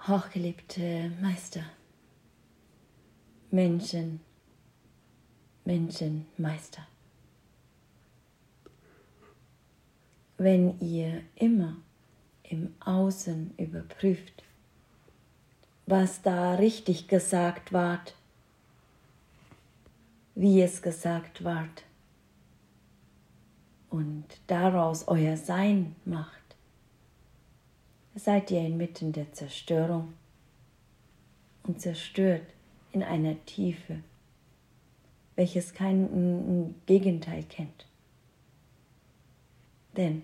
Hochgeliebte Meister, Menschenmeister, wenn ihr immer im Außen überprüft, was da richtig gesagt ward, wie es gesagt ward und daraus euer Sein macht, seid ihr inmitten der Zerstörung und zerstört in einer Tiefe, welches kein Gegenteil kennt. Denn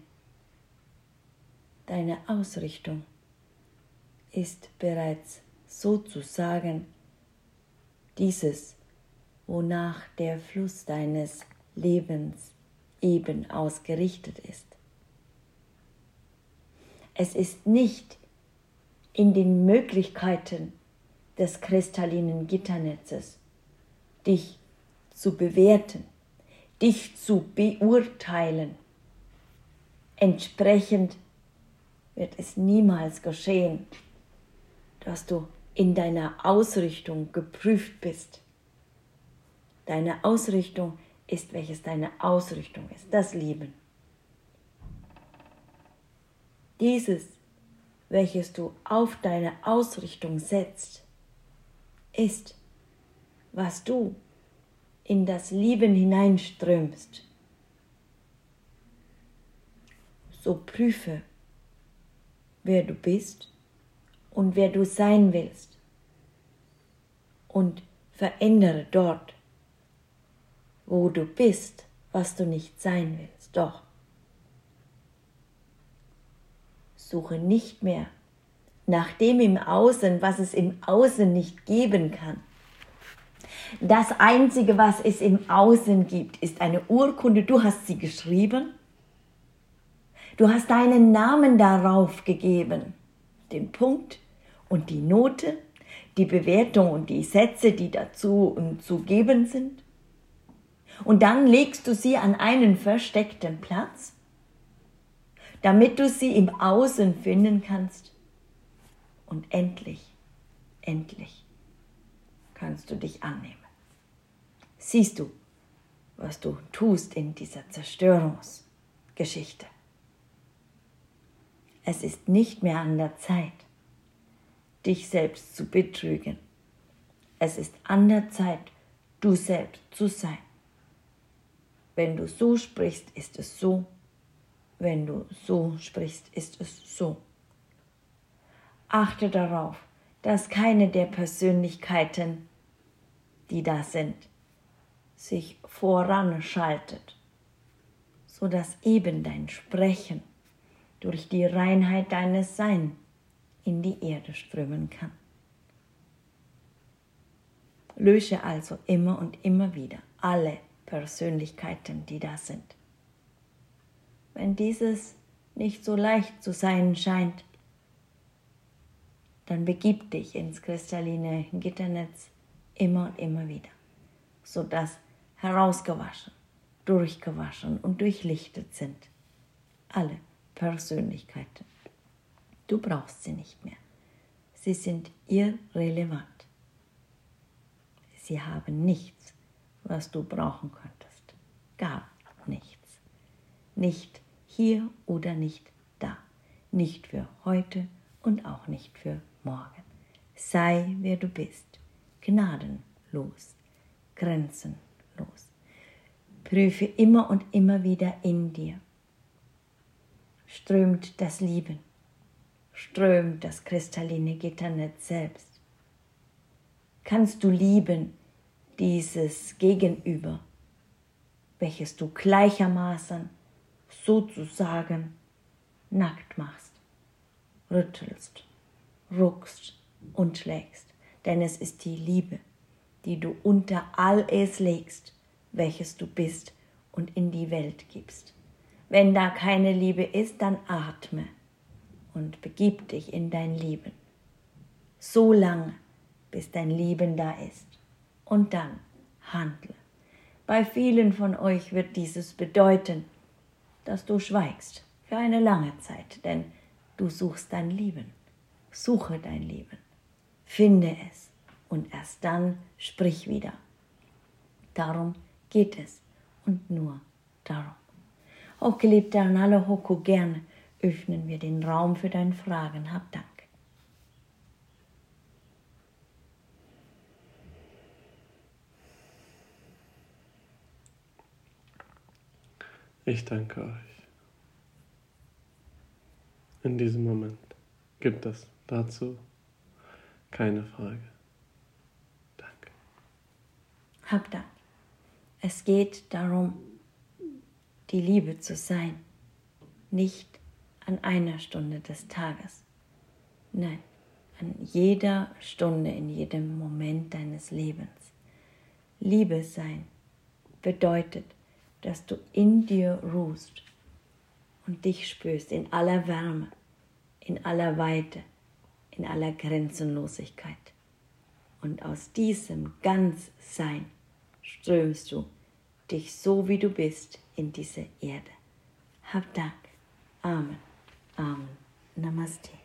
deine Ausrichtung ist bereits sozusagen dieses, wonach der Fluss deines Lebens eben ausgerichtet ist. Es ist nicht in den Möglichkeiten des kristallinen Gitternetzes, dich zu bewerten, dich zu beurteilen. Entsprechend wird es niemals geschehen, dass du in deiner Ausrichtung geprüft bist. Deine Ausrichtung ist, welches deine Ausrichtung ist, das Lieben. Dieses, welches du auf deine Ausrichtung setzt, ist, was du in das Lieben hineinströmst. So prüfe, wer du bist und wer du sein willst und verändere dort, wo du bist, was du nicht sein willst. Doch suche nicht mehr nach dem im Außen, was es im Außen nicht geben kann. Das Einzige, was es im Außen gibt, ist eine Urkunde. Du hast sie geschrieben. Du hast deinen Namen darauf gegeben. Den Punkt und die Note, die Bewertung und die Sätze, die dazu zu geben sind. Und dann legst du sie an einen versteckten Platz, damit du sie im Außen finden kannst. Und endlich kannst du dich annehmen. Siehst du, was du tust in dieser Zerstörungsgeschichte? Es ist nicht mehr an der Zeit, dich selbst zu betrügen. Es ist an der Zeit, du selbst zu sein. Wenn du so sprichst, ist es so. Wenn du so sprichst, ist es so. Achte darauf, dass keine der Persönlichkeiten, die da sind, sich voranschaltet, sodass eben dein Sprechen durch die Reinheit deines Seins in die Erde strömen kann. Lösche also immer und immer wieder alle Persönlichkeiten, die da sind. Wenn dieses nicht so leicht zu sein scheint, dann begib dich ins kristalline Gitternetz immer und immer wieder, sodass herausgewaschen, durchgewaschen und durchlichtet sind alle Persönlichkeiten. Du brauchst sie nicht mehr. Sie sind irrelevant. Sie haben nichts, was du brauchen könntest. Gar nichts. Nicht hier oder nicht da. Nicht für heute und auch nicht für morgen. Sei, wer du bist. Gnadenlos. Grenzenlos. Prüfe immer und immer wieder in dir. Strömt das Lieben. Strömt das kristalline Gitternetz selbst. Kannst du lieben dieses Gegenüber, welches du gleichermaßen sozusagen nackt machst, rüttelst, ruckst und schlägst. Denn es ist die Liebe, die du unter alles legst, welches du bist und in die Welt gibst. Wenn da keine Liebe ist, dann atme und begib dich in dein Lieben. So lange, bis dein Lieben da ist. Und dann handle. Bei vielen von euch wird dieses bedeuten, dass du schweigst für eine lange Zeit, denn du suchst dein Lieben. Suche dein Leben, finde es und erst dann sprich wieder. Darum geht es und nur darum. Auch geliebter Arnaldo Hoko, gerne öffnen wir den Raum für deine Fragen. Hab Dank. Ich danke euch. In diesem Moment gibt es dazu keine Frage. Danke. Hab Dank. Es geht darum, die Liebe zu sein, nicht an einer Stunde des Tages, nein, an jeder Stunde, in jedem Moment deines Lebens. Liebe sein bedeutet, dass du in dir ruhst und dich spürst in aller Wärme, in aller Weite, in aller Grenzenlosigkeit. Und aus diesem Ganzsein strömst du dich so, wie du bist, in diese Erde. Hab Dank. Amen. Amen. Namaste.